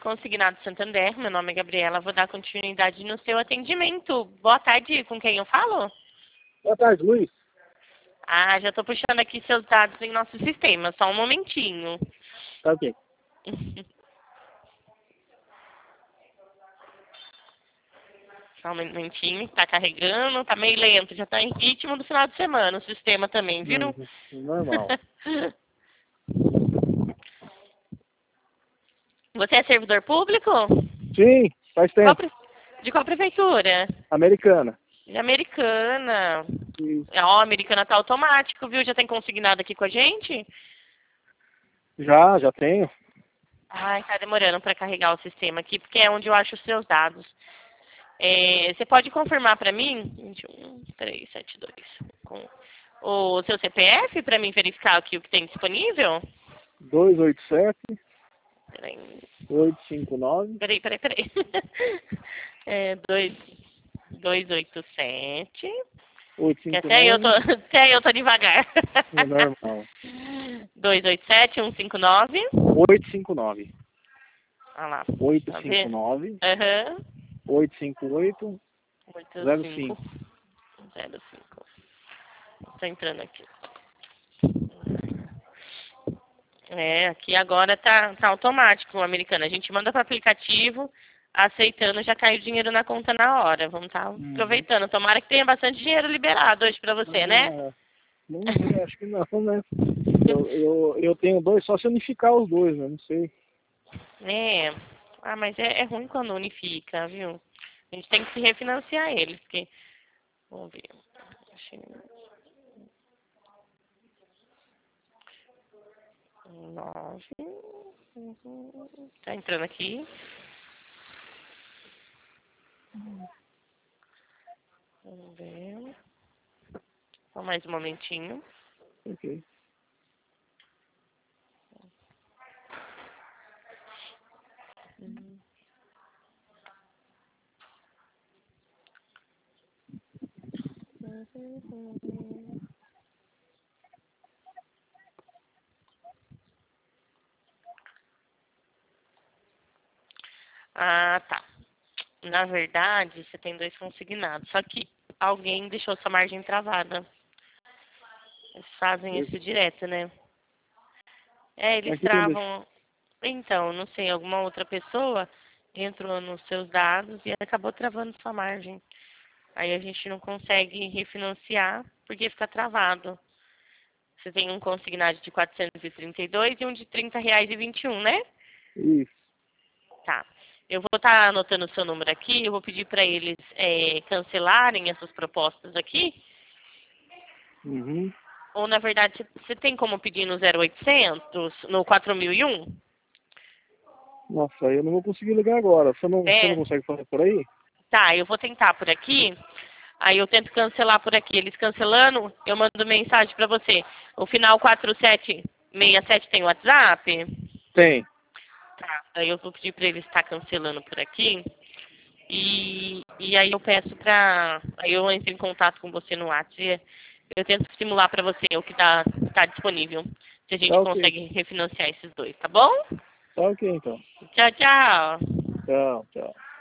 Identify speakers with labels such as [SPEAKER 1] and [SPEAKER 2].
[SPEAKER 1] Consignado Santander. Meu nome é Gabriela. Vou dar continuidade no seu atendimento. Boa tarde. Com quem eu falo?
[SPEAKER 2] Boa tarde, Luiz.
[SPEAKER 1] Ah, já estou puxando aqui seus dados em nosso sistema. Só um momentinho.
[SPEAKER 2] Tá ok.
[SPEAKER 1] Só um momentinho. Tá carregando. Tá meio lento. Já tá em ritmo do final de semana. O sistema também, viu?
[SPEAKER 2] Normal.
[SPEAKER 1] Você é servidor público?
[SPEAKER 2] Sim, faz tempo.
[SPEAKER 1] De qual prefeitura?
[SPEAKER 2] Americana.
[SPEAKER 1] De Americana.
[SPEAKER 2] Isso.
[SPEAKER 1] Ó, Americana tá automático, viu? Já tem consignado aqui com a gente?
[SPEAKER 2] Já tenho.
[SPEAKER 1] Ai, tá demorando para carregar o sistema aqui, porque é onde eu acho os seus dados. Você pode confirmar para mim? 21372. Com o seu CPF para mim verificar aqui o que tem disponível?
[SPEAKER 2] 287
[SPEAKER 1] Peraí.
[SPEAKER 2] 859
[SPEAKER 1] Peraí. 287. Que até eu tô devagar.
[SPEAKER 2] É normal.
[SPEAKER 1] 287 159
[SPEAKER 2] 859.
[SPEAKER 1] Olha lá.
[SPEAKER 2] 859
[SPEAKER 1] Aham.
[SPEAKER 2] 858
[SPEAKER 1] 05.
[SPEAKER 2] 05.
[SPEAKER 1] Tô entrando aqui. Aqui agora tá automático o americano. A gente manda para o aplicativo, aceitando, já cai o dinheiro na conta na hora. Vamos estar aproveitando. Tomara que tenha bastante dinheiro liberado hoje para você, né?
[SPEAKER 2] Não sei, acho que não, né? Eu tenho dois, só se unificar os dois, né? Não sei.
[SPEAKER 1] Mas é ruim quando unifica, viu? A gente tem que se refinanciar eles, porque... Vamos ver. Nove. Tá entrando aqui. Vamos ver. Só mais um momentinho.
[SPEAKER 2] Ok.
[SPEAKER 1] Ah, tá. Na verdade, você tem dois consignados. Só que alguém deixou sua margem travada. Eles fazem isso direto, né? Eles travam... Então, não sei, alguma outra pessoa entrou nos seus dados e acabou travando sua margem. Aí a gente não consegue refinanciar porque fica travado. Você tem um consignado de 432 e um de R$ 30,21, né?
[SPEAKER 2] Isso.
[SPEAKER 1] Tá. Eu vou estar anotando o seu número aqui, eu vou pedir para eles cancelarem essas propostas aqui.
[SPEAKER 2] Uhum.
[SPEAKER 1] Ou, na verdade, você tem como pedir no 0800, no 4001?
[SPEAKER 2] Nossa, aí eu não vou conseguir ligar agora. Você não consegue fazer por aí?
[SPEAKER 1] Tá, eu vou tentar por aqui. Aí eu tento cancelar por aqui. Eles cancelando, eu mando mensagem para você. O final 4767 tem WhatsApp?
[SPEAKER 2] Tem.
[SPEAKER 1] Tá, aí eu vou pedir para eles estar cancelando por aqui. E aí eu peço pra... Aí eu entro em contato com você no WhatsApp. Eu tento simular para você o que tá disponível. Se a gente consegue refinanciar esses dois, tá bom?
[SPEAKER 2] Tá ok, então.
[SPEAKER 1] Tchau, tchau.
[SPEAKER 2] Tchau, tchau.